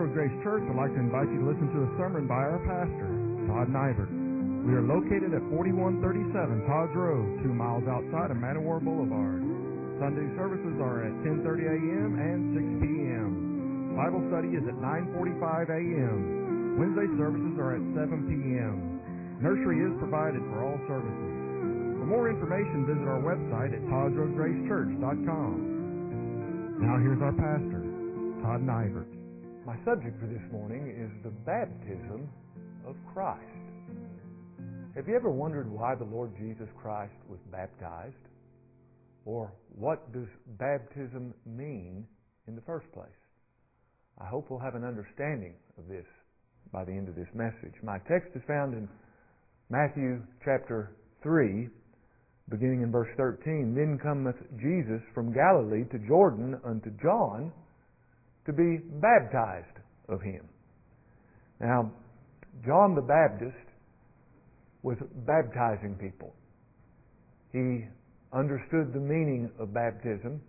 Road Grace Church would like to invite you to listen to a sermon by our pastor, Todd Nybert. We are located at 4137 Todd's Road, 2 miles outside of Manowar Boulevard. Sunday services are at 10:30 a.m. and 6 p.m. Bible study is at 9:45 a.m. Wednesday services are at 7 p.m. Nursery is provided for all services. For more information, visit our website at toddsroadgracechurch.com. Now here's our pastor, Todd Nybert. My subject for this morning is the baptism of Christ. Have you ever wondered why the Lord Jesus Christ was baptized? Or what does baptism mean in the first place? I hope we'll have an understanding of this by the end of this message. My text is found in Matthew chapter 3, beginning in verse 13. Then cometh Jesus from Galilee to Jordan unto John to be baptized of him. Now, John the Baptist was baptizing people. He understood the meaning of baptism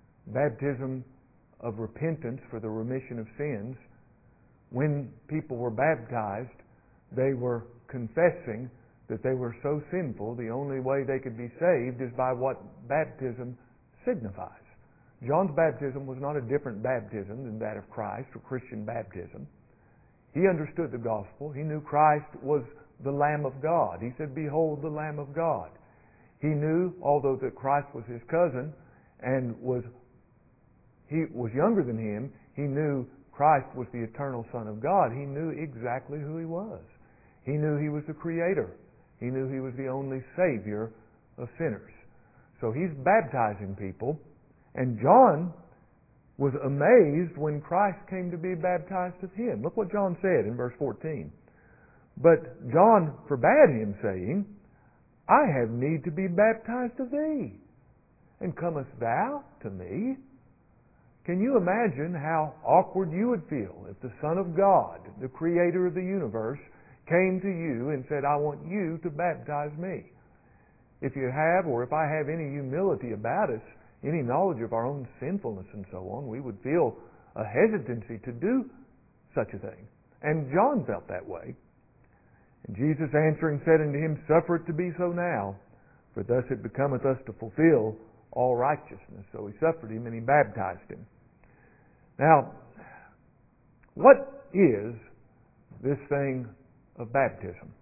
of repentance for the remission of sins. When people were baptized, they were confessing that they were so sinful, the only way they could be saved is by what baptism signifies. John's baptism was not a different baptism than that of Christ or Christian baptism. He understood the gospel. He knew Christ was the Lamb of God. He said, "Behold the Lamb of God." He knew, although that Christ was his cousin and he was younger than him, he knew Christ was the eternal Son of God. He knew exactly who he was. He knew he was the Creator. He knew he was the only Savior of sinners. So he's baptizing people. And John was amazed when Christ came to be baptized of him. Look what John said in verse 14. But John forbade him, saying, I have need to be baptized of thee, and comest thou to me? Can you imagine how awkward you would feel if the Son of God, the Creator of the universe, came to you and said, I want you to baptize me? If you have, or if I have any humility about us, any knowledge of our own sinfulness and so on, we would feel a hesitancy to do such a thing. And John felt that way. And Jesus answering said unto him, Suffer it to be so now, for thus it becometh us to fulfill all righteousness. So he suffered him and he baptized him. Now, what is this thing of baptism?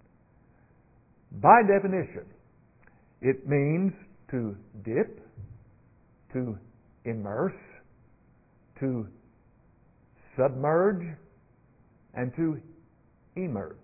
By definition, it means to dip, to immerse, to submerge, and to emerge.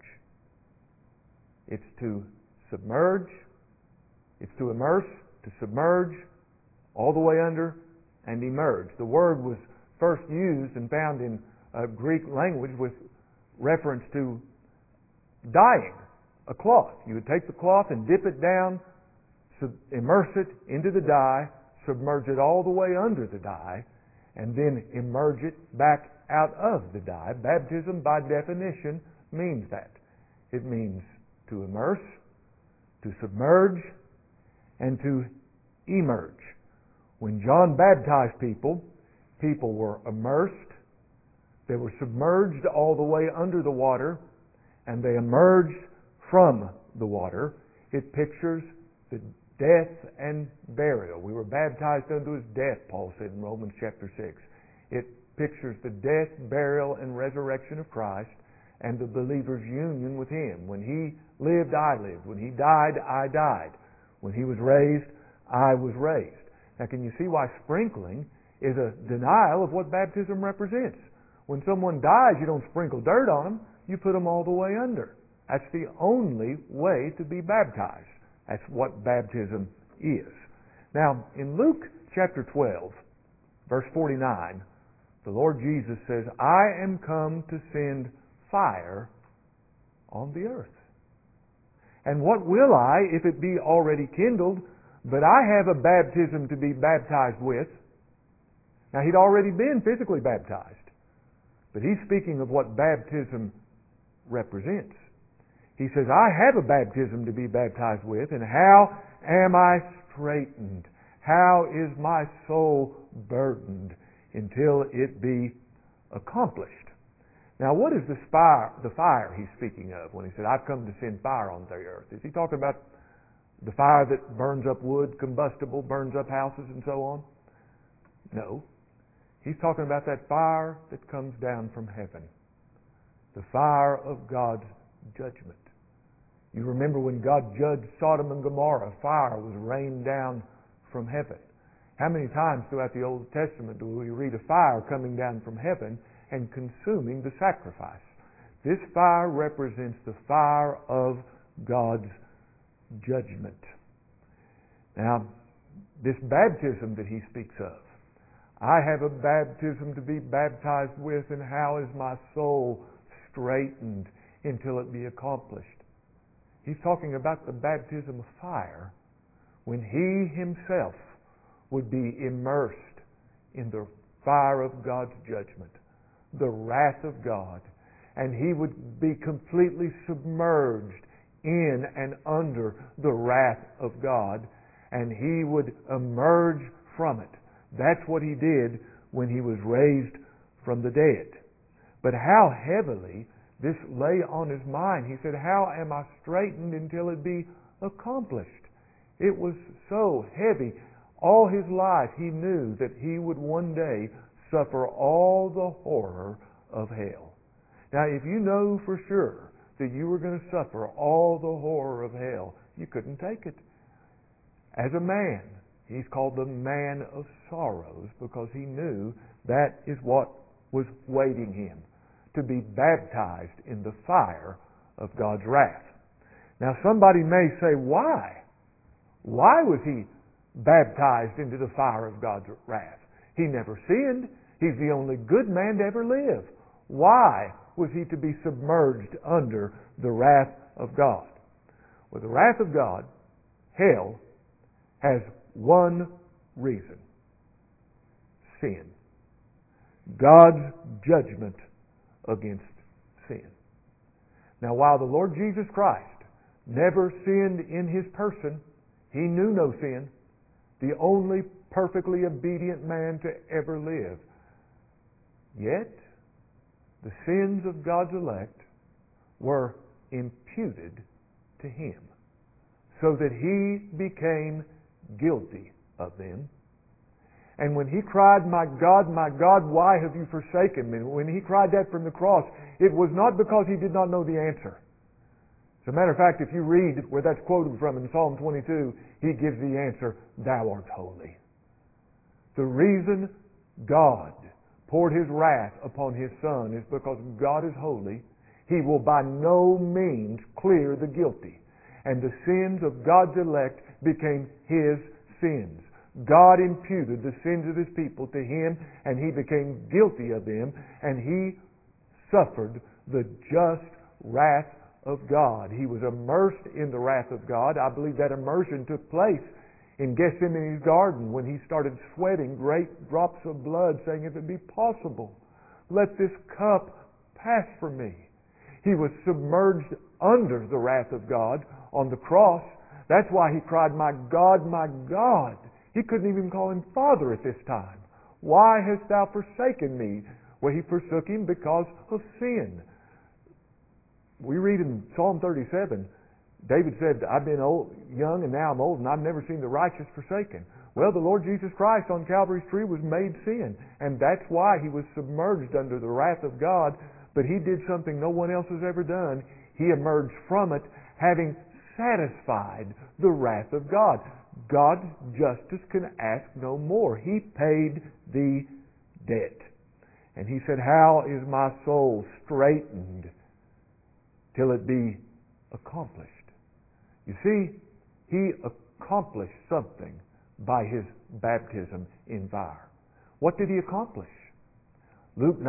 It's to submerge, it's to immerse, to submerge, all the way under, and emerge. The word was first used and found in Greek language with reference to dyeing a cloth. You would take the cloth and dip it down, immerse it into the dye, submerge it all the way under the dye, and then emerge it back out of the dye. Baptism, by definition, means that. It means to immerse, to submerge, and to emerge. When John baptized people, people were immersed, they were submerged all the way under the water, and they emerged from the water. It pictures the death and burial. We were baptized unto his death, Paul said in Romans chapter 6. It pictures the death, burial, and resurrection of Christ and the believer's union with him. When he lived, I lived. When he died, I died. When he was raised, I was raised. Now, can you see why sprinkling is a denial of what baptism represents? When someone dies, you don't sprinkle dirt on them. You put them all the way under. That's the only way to be baptized. That's what baptism is. Now, in Luke chapter 12, verse 49, the Lord Jesus says, I am come to send fire on the earth. And what will I, if it be already kindled? But I have a baptism to be baptized with. Now, he'd already been physically baptized, but he's speaking of what baptism represents. He says, I have a baptism to be baptized with, and how am I straitened? How is my soul burdened until it be accomplished? Now, what is the fire he's speaking of when he said, I've come to send fire on the earth? Is he talking about the fire that burns up wood, combustible, burns up houses and so on? No. He's talking about that fire that comes down from heaven. The fire of God's judgment. You remember when God judged Sodom and Gomorrah, fire was rained down from heaven. How many times throughout the Old Testament do we read of fire coming down from heaven and consuming the sacrifice? This fire represents the fire of God's judgment. Now, this baptism that he speaks of, I have a baptism to be baptized with, and how is my soul straightened until it be accomplished? He's talking about the baptism of fire when he himself would be immersed in the fire of God's judgment, the wrath of God, and he would be completely submerged in and under the wrath of God, and he would emerge from it. That's what he did when he was raised from the dead. But how heavily this lay on his mind. He said, how am I straightened until it be accomplished? It was so heavy. All his life he knew that he would one day suffer all the horror of hell. Now, if you know for sure that you were going to suffer all the horror of hell, you couldn't take it. As a man, he's called the man of sorrows because he knew that is what was waiting him, to be baptized in the fire of God's wrath. Now, somebody may say, why? Why was he baptized into the fire of God's wrath? He never sinned. He's the only good man to ever live. Why was he to be submerged under the wrath of God? Well, the wrath of God, hell, has one reason: sin. God's judgment against sin. Now, while the Lord Jesus Christ never sinned in his person, he knew no sin, the only perfectly obedient man to ever live, yet the sins of God's elect were imputed to him, so that he became guilty of them. And when he cried, my God, why have you forsaken me?" When he cried that from the cross, it was not because he did not know the answer. As a matter of fact, if you read where that's quoted from in Psalm 22, he gives the answer, "Thou art holy." The reason God poured his wrath upon his Son is because God is holy. He will by no means clear the guilty. And the sins of God's elect became his sins. God imputed the sins of his people to him, and he became guilty of them, and he suffered the just wrath of God. He was immersed in the wrath of God. I believe that immersion took place in Gethsemane's garden when he started sweating great drops of blood, saying, "If it be possible, let this cup pass from me." He was submerged under the wrath of God on the cross. That's why he cried, my God." He couldn't even call him Father at this time. "Why hast thou forsaken me?" Well, he forsook him because of sin. We read in Psalm 37, David said, "I've been young and now I'm old, and I've never seen the righteous forsaken." Well, the Lord Jesus Christ on Calvary's tree was made sin, and that's why he was submerged under the wrath of God. But he did something no one else has ever done. He emerged from it having satisfied the wrath of God. God's justice can ask no more. He paid the debt. And he said, "How is my soul straightened till it be accomplished?" You see, he accomplished something by his baptism in fire. What did he accomplish? Luke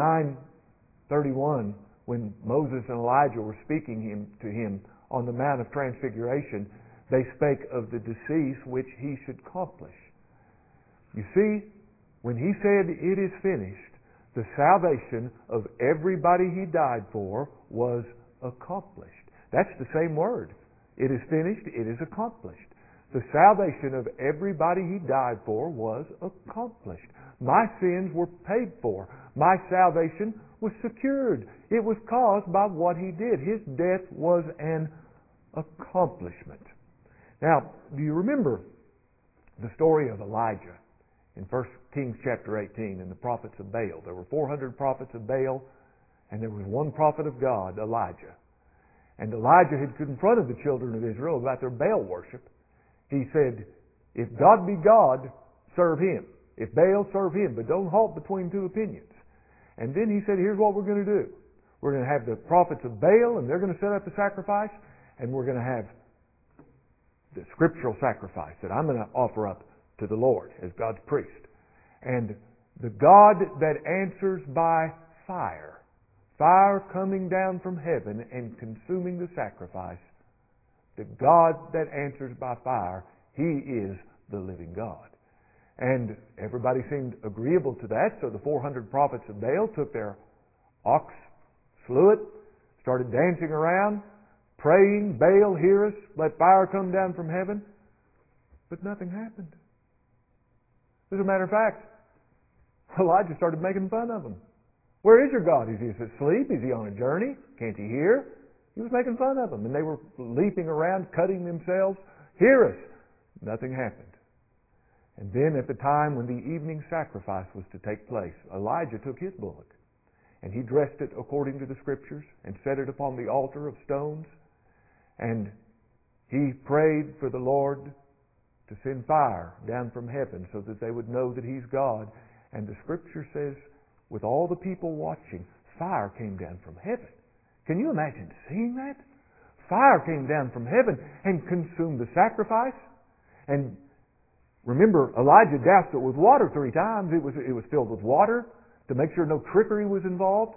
9:31, when Moses and Elijah were speaking to him on the Mount of Transfiguration, they spake of the decease which he should accomplish. You see, when he said, "It is finished," the salvation of everybody he died for was accomplished. That's the same word. It is finished, it is accomplished. The salvation of everybody he died for was accomplished. My sins were paid for. My salvation was secured. It was caused by what he did. His death was an accomplishment. Now, do you remember the story of Elijah in 1 Kings chapter 18 and the prophets of Baal? There were 400 prophets of Baal, and there was one prophet of God, Elijah. And Elijah had confronted the children of Israel about their Baal worship. He said, if God be God, serve Him. If Baal, serve Him. But don't halt between two opinions. And then he said, here's what we're going to do. We're going to have the prophets of Baal, and they're going to set up the sacrifice, and we're going to have the scriptural sacrifice that I'm going to offer up to the Lord as God's priest. And the God that answers by fire, fire coming down from heaven and consuming the sacrifice, the God that answers by fire, He is the living God. And everybody seemed agreeable to that, so the 400 prophets of Baal took their ox, slew it, started dancing around, praying, Baal, hear us, let fire come down from heaven. But nothing happened. As a matter of fact, Elijah started making fun of them. Where is your God? Is he asleep? Is he on a journey? Can't he hear? He was making fun of them, and they were leaping around, cutting themselves. Hear us. Nothing happened. And then at the time when the evening sacrifice was to take place, Elijah took his bullock, and he dressed it according to the Scriptures and set it upon the altar of stones. And he prayed for the Lord to send fire down from heaven so that they would know that He's God. And the Scripture says, with all the people watching, fire came down from heaven. Can you imagine seeing that? Fire came down from heaven and consumed the sacrifice. And remember, Elijah doused it with water 3 times. It was filled with water to make sure no trickery was involved.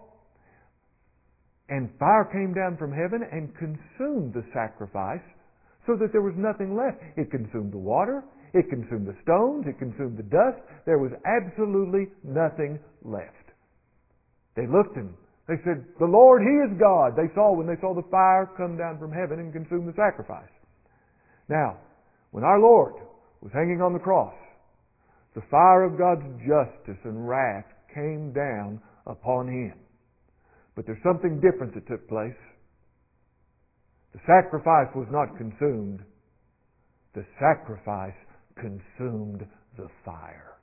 And fire came down from heaven and consumed the sacrifice so that there was nothing left. It consumed the water, it consumed the stones, it consumed the dust. There was absolutely nothing left. They looked and they said, the Lord, He is God. They saw when they saw the fire come down from heaven and consume the sacrifice. Now, when our Lord was hanging on the cross, the fire of God's justice and wrath came down upon Him. But there's something different that took place. The sacrifice was not consumed. The sacrifice consumed the fire.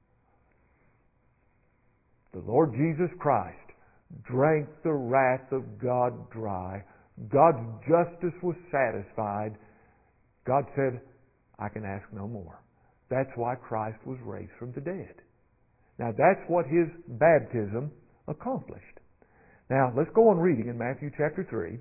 The Lord Jesus Christ drank the wrath of God dry. God's justice was satisfied. God said, I can ask no more. That's why Christ was raised from the dead. Now that's what His baptism accomplished. Now let's go on reading in Matthew chapter 3.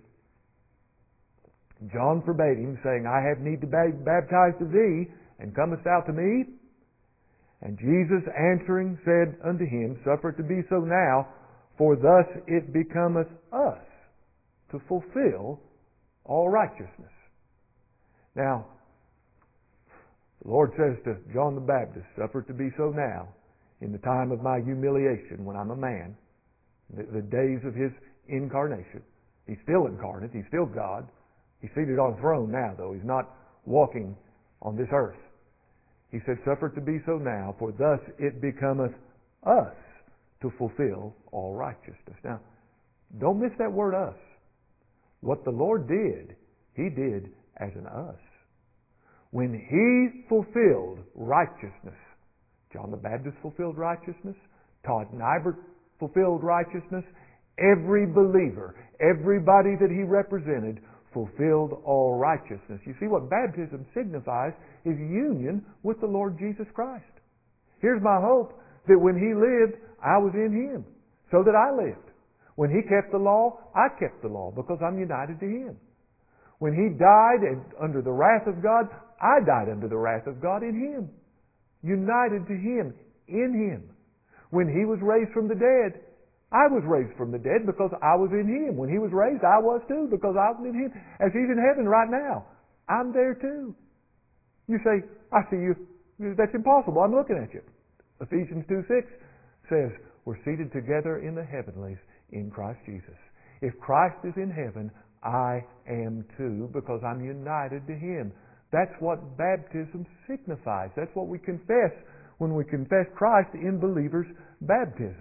John forbade him, saying, I have need to be baptized of thee, and comest thou to me? And Jesus answering said unto him, Suffer it to be so now, for thus it becometh us to fulfill all righteousness. Now, the Lord says to John the Baptist, Suffer it to be so now, in the time of my humiliation, when I'm a man, the days of His incarnation. He's still incarnate. He's still God. He's seated on a throne now, though. He's not walking on this earth. He said, Suffer it to be so now, for thus it becometh us to fulfill all righteousness. Now, don't miss that word us. What the Lord did, He did as an us. When He fulfilled righteousness, John the Baptist fulfilled righteousness, Todd Nybert fulfilled righteousness, every believer, everybody that he represented fulfilled all righteousness. You see, what baptism signifies is union with the Lord Jesus Christ. Here's my hope, that when He lived, I was in Him, so that I lived. When He kept the law, I kept the law, because I'm united to Him. When He died under the wrath of God, I died under the wrath of God in Him, united to Him, in Him. When He was raised from the dead, I was raised from the dead because I was in Him. When He was raised, I was too, because I was in Him. As He's in heaven right now, I'm there too. You say, I see you. That's impossible. I'm looking at you. Ephesians 2:6 says, we're seated together in the heavenlies in Christ Jesus. If Christ is in heaven, I am too, because I'm united to Him. That's what baptism signifies. That's what we confess when we confess Christ in believers' baptism.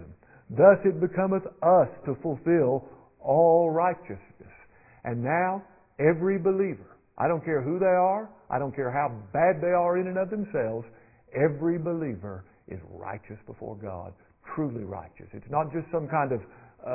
Thus it becometh us to fulfill all righteousness. And now, every believer, I don't care who they are, I don't care how bad they are in and of themselves, every believer is righteous before God, truly righteous. It's not just some kind of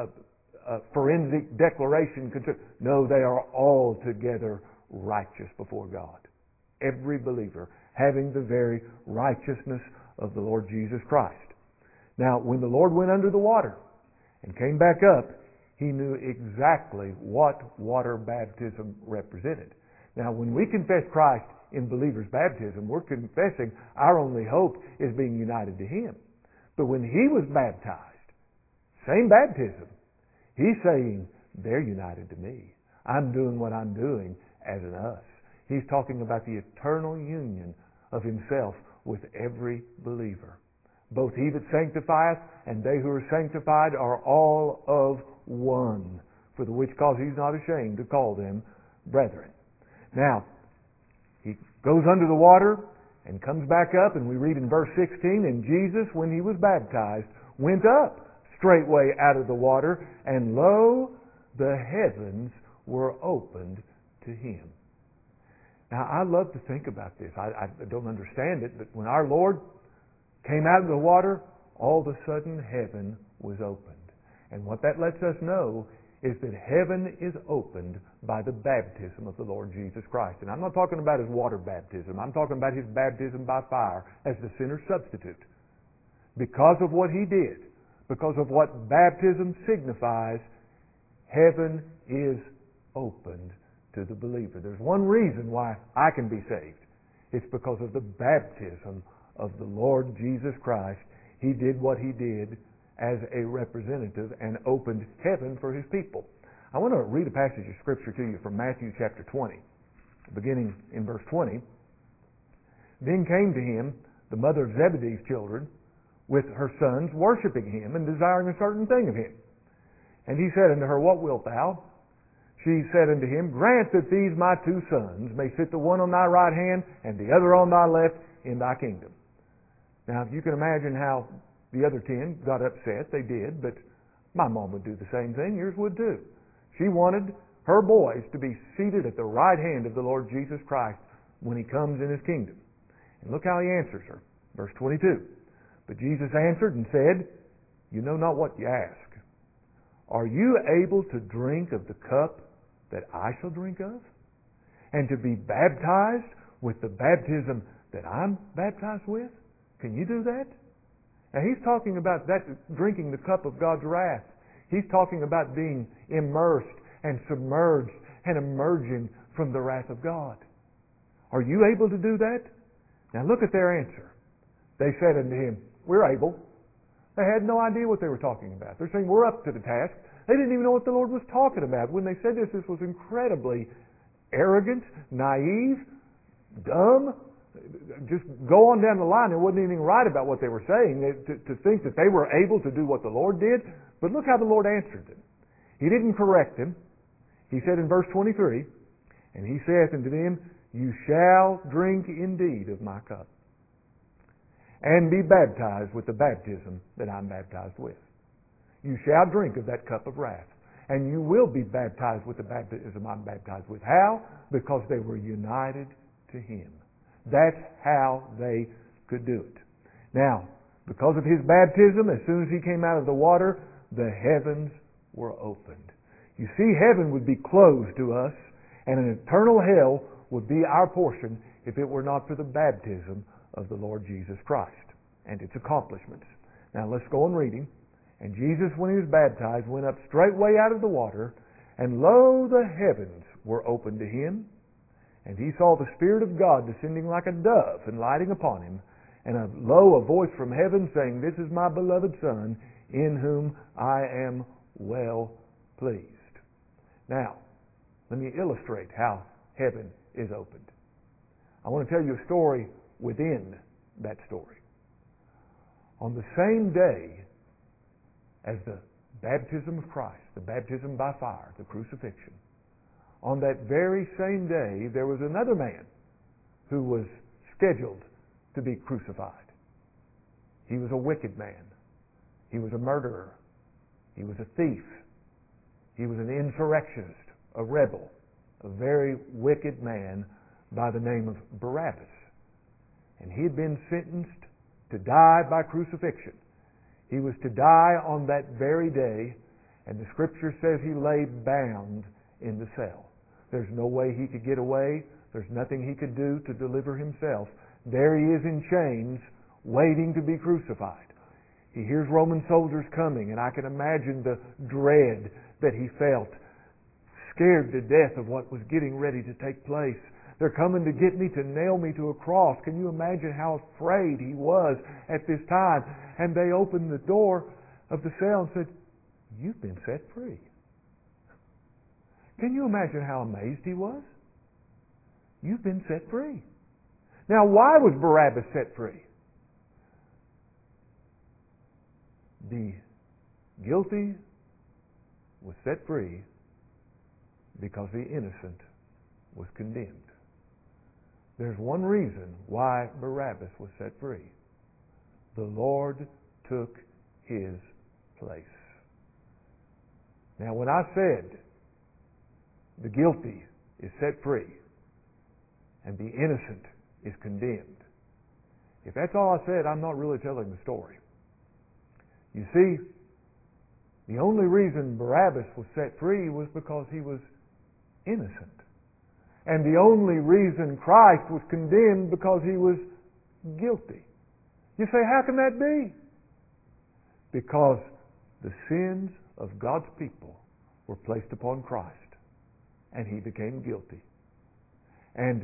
forensic declaration. No, they are altogether righteous before God. Every believer having the very righteousness of the Lord Jesus Christ. Now, when the Lord went under the water and came back up, He knew exactly what water baptism represented. Now, when we confess Christ in believers' baptism, we're confessing our only hope is being united to Him. But when He was baptized, same baptism, He's saying, they're united to me. I'm doing what I'm doing as an us. He's talking about the eternal union of Himself with every believer. Both He that sanctifieth and they who are sanctified are all of one, for the which cause He's not ashamed to call them brethren. Now, He goes under the water and comes back up, and we read in verse 16, and Jesus, when He was baptized, went up straightway out of the water, and lo, the heavens were opened to Him. Now, I love to think about this. I don't understand it, but when our Lord came out of the water, all of a sudden heaven was opened. And what that lets us know is that heaven is opened by the baptism of the Lord Jesus Christ. And I'm not talking about His water baptism. I'm talking about His baptism by fire as the sinner's substitute. Because of what He did, because of what baptism signifies, heaven is opened to the believer. There's one reason why I can be saved. It's because of the baptism of the Lord Jesus Christ. He did what He did as a representative and opened heaven for His people. I want to read a passage of Scripture to you from Matthew chapter 20, beginning in verse 20. Then came to Him the mother of Zebedee's children with her sons, worshiping Him and desiring a certain thing of Him. And He said unto her, What wilt thou? She said unto Him, Grant that these my two sons may sit the one on thy right hand and the other on thy left in thy kingdom. Now, you can imagine how the other 10 got upset. They did, but my mom would do the same thing. Yours would too. She wanted her boys to be seated at the right hand of the Lord Jesus Christ when He comes in His kingdom. And look how He answers her. Verse 22. But Jesus answered and said, You know not what you ask. Are you able to drink of the cup that I shall drink of? And to be baptized with the baptism that I'm baptized with? Can you do that? Now, He's talking about that, drinking the cup of God's wrath. He's talking about being immersed and submerged and emerging from the wrath of God. Are you able to do that? Now look at their answer. They said unto Him, We're able. They had no idea what they were talking about. They're saying, we're up to the task. They didn't even know what the Lord was talking about. When they said this was incredibly arrogant, naive, dumb. Just go on down the line. There wasn't anything right about what they were saying. To think that they were able to do what the Lord did. But look how the Lord answered them. He didn't correct them. He said in verse 23, And He saith unto them, You shall drink indeed of my cup, and be baptized with the baptism that I'm baptized with. You shall drink of that cup of wrath, and you will be baptized with the baptism I'm baptized with. How? Because they were united to Him. That's how they could do it. Now, because of His baptism, as soon as He came out of the water, the heavens were opened. You see, heaven would be closed to us, and an eternal hell would be our portion if it were not for the baptism of the Lord Jesus Christ and its accomplishments. Now, let's go on reading. And Jesus, when He was baptized, went up straightway out of the water, and lo, the heavens were opened to Him. And He saw the Spirit of God descending like a dove and lighting upon Him. And lo, a voice from heaven saying, This is my beloved Son, in whom I am well pleased. Now, let me illustrate how heaven is opened. I want to tell you a story within that story. On the same day as the baptism of Christ, the baptism by fire, the crucifixion, on that very same day, there was another man who was scheduled to be crucified. He was a wicked man. He was a murderer. He was a thief. He was an insurrectionist, a rebel, a very wicked man by the name of Barabbas. And he had been sentenced to die by crucifixion. He was to die on that very day, and the Scripture says he lay bound in the cell. There's no way he could get away. There's nothing he could do to deliver himself. There he is in chains, waiting to be crucified. He hears Roman soldiers coming, and I can imagine the dread that he felt, scared to death of what was getting ready to take place. They're coming to get me, to nail me to a cross. Can you imagine how afraid he was at this time? And they opened the door of the cell and said, "You've been set free." Can you imagine how amazed he was? You've been set free. Now, why was Barabbas set free? The guilty was set free because the innocent was condemned. There's one reason why Barabbas was set free. The Lord took his place. Now, when I said the guilty is set free and the innocent is condemned, if that's all I said, I'm not really telling the story. You see, the only reason Barabbas was set free was because he was innocent. And the only reason Christ was condemned because he was guilty. You say, how can that be? Because the sins of God's people were placed upon Christ, and he became guilty. And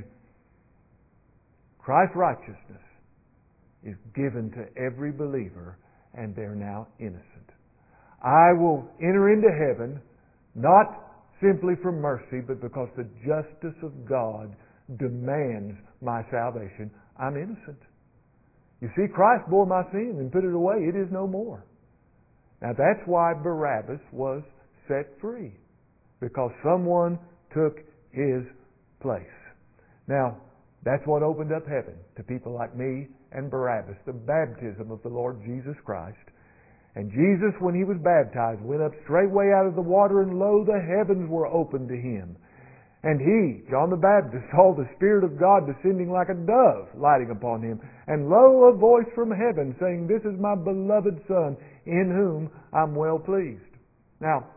Christ's righteousness is given to every believer, and they're now innocent. I will enter into heaven not simply from mercy, but because the justice of God demands my salvation. I'm innocent. You see, Christ bore my sin and put it away. It is no more. Now that's why Barabbas was set free, because someone took his place. Now, that's what opened up heaven to people like me and Barabbas, the baptism of the Lord Jesus Christ. And Jesus, when he was baptized, went up straightway out of the water, and lo, the heavens were opened to him. And he, John the Baptist, saw the Spirit of God descending like a dove, lighting upon him. And lo, a voice from heaven saying, "This is my beloved Son, in whom I'm well pleased." Now,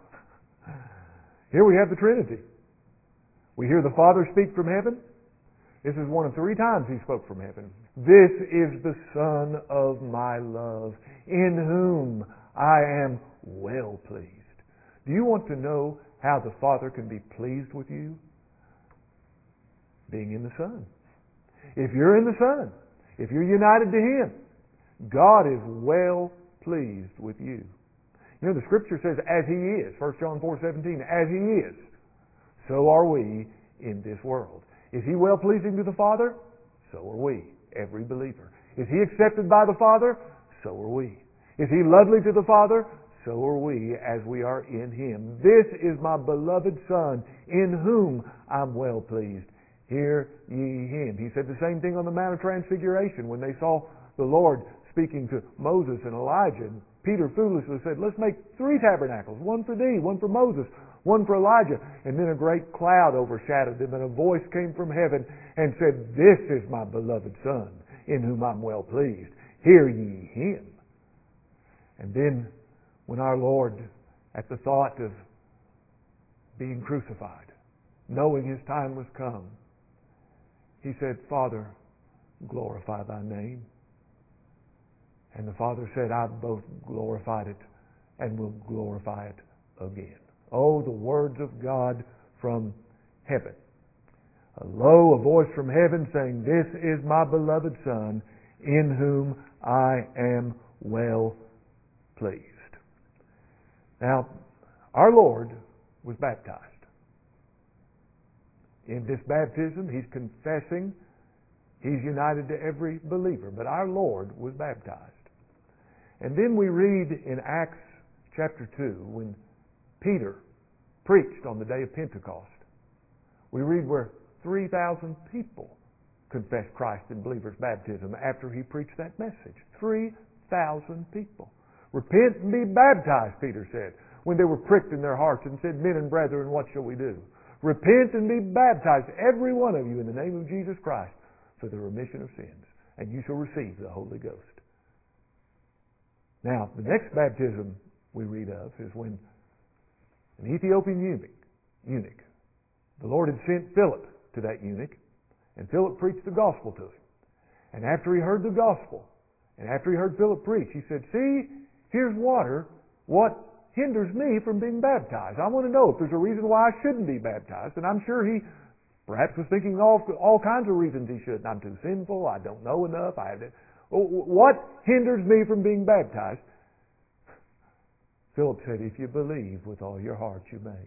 here we have the Trinity. We hear the Father speak from heaven. This is one of 3 times he spoke from heaven. "This is the Son of my love, in whom I am well pleased." Do you want to know how the Father can be pleased with you? Being in the Son. If you're in the Son, if you're united to him, God is well pleased with you. You know, the Scripture says, as he is, 1 John 4:17, as he is, so are we in this world. Is he well pleasing to the Father? So are we, every believer. Is he accepted by the Father? So are we. Is he lovely to the Father? So are we, as we are in him. "This is my beloved Son, in whom I'm well pleased. Hear ye him." He said the same thing on the Mount of Transfiguration when they saw the Lord speaking to Moses and Elijah. And Peter foolishly said, "Let's make 3 tabernacles, one for thee, one for Moses, one for Elijah." And then a great cloud overshadowed them, and a voice came from heaven and said, "This is my beloved Son, in whom I'm well pleased. Hear ye him." And then when our Lord, at the thought of being crucified, knowing his time was come, he said, "Father, glorify thy name." And the Father said, "I've both glorified it and will glorify it again." Oh, the words of God from heaven. Lo, a voice from heaven saying, "This is my beloved Son, in whom I am well pleased." Now, our Lord was baptized. In this baptism, he's confessing he's united to every believer. But our Lord was baptized. And then we read in Acts chapter 2, when Peter preached on the day of Pentecost, we read where 3,000 people confessed Christ in believers' baptism after he preached that message. 3,000 people. Repent and be baptized, Peter said, when they were pricked in their hearts and said, Men and brethren, what shall we do? Repent and be baptized, every one of you, in the name of Jesus Christ, for the remission of sins, and you shall receive the Holy Ghost. Now, the next baptism we read of is when an Ethiopian eunuch, the Lord had sent Philip to that eunuch, and Philip preached the gospel to him. And after he heard the gospel, and after he heard Philip preach, he said, See, here's water. What hinders me from being baptized? I want to know if there's a reason why I shouldn't be baptized. And I'm sure he perhaps was thinking all kinds of reasons he shouldn't. I'm too sinful. I don't know enough. What hinders me from being baptized? Philip said, If you believe with all your heart, you may.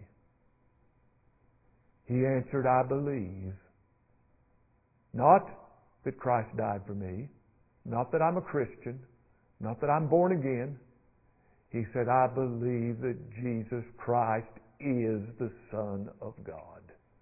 He answered, I believe. Not that Christ died for me, not that I'm a Christian, not that I'm born again. He said, I believe that Jesus Christ is the Son of God.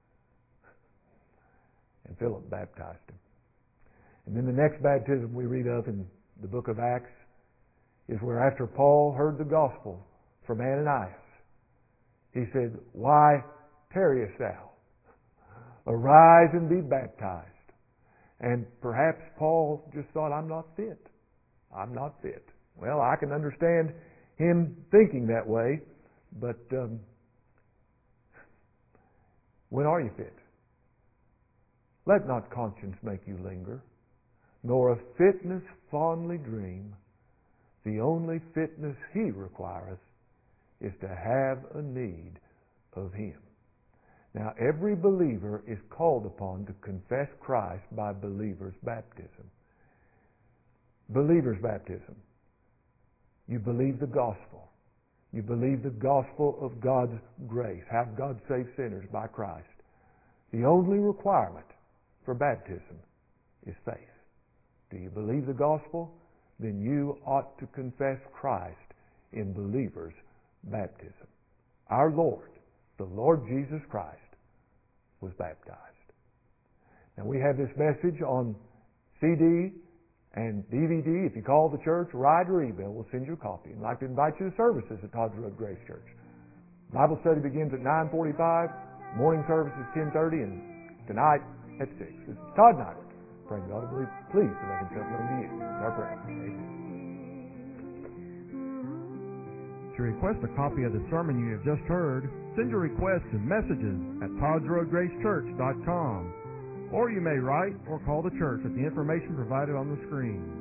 And Philip baptized him. And then the next baptism we read of in the book of Acts is where after Paul heard the gospel from Ananias, he said, Why tarriest thou? Arise and be baptized. And perhaps Paul just thought, I'm not fit. I'm not fit. Well, I can understand him thinking that way, but when are you fit? Let not conscience make you linger, nor of fitness fondly dream. The only fitness he requireth is to have a need of him. Now, every believer is called upon to confess Christ by believer's baptism. Believer's baptism. You believe the gospel. You believe the gospel of God's grace, how God saves sinners by Christ. The only requirement for baptism is faith. Do you believe the gospel? Then you ought to confess Christ in believer's baptism. Our Lord, the Lord Jesus Christ, was baptized. Now we have this message on CD and DVD. If you call the church, write or email, we'll send you a copy. I'd like to invite you to services at Todd's Road Grace Church. Bible study begins at 9:45. Morning service is 10:30, and tonight at 6. This is Todd Nyberg, praying God will be pleased to make himself known to you. It's our prayer. Amen. To request a copy of the sermon you have just heard, send your request to messages at toddsroadgracechurch.com, or you may write or call the church at the information provided on the screen.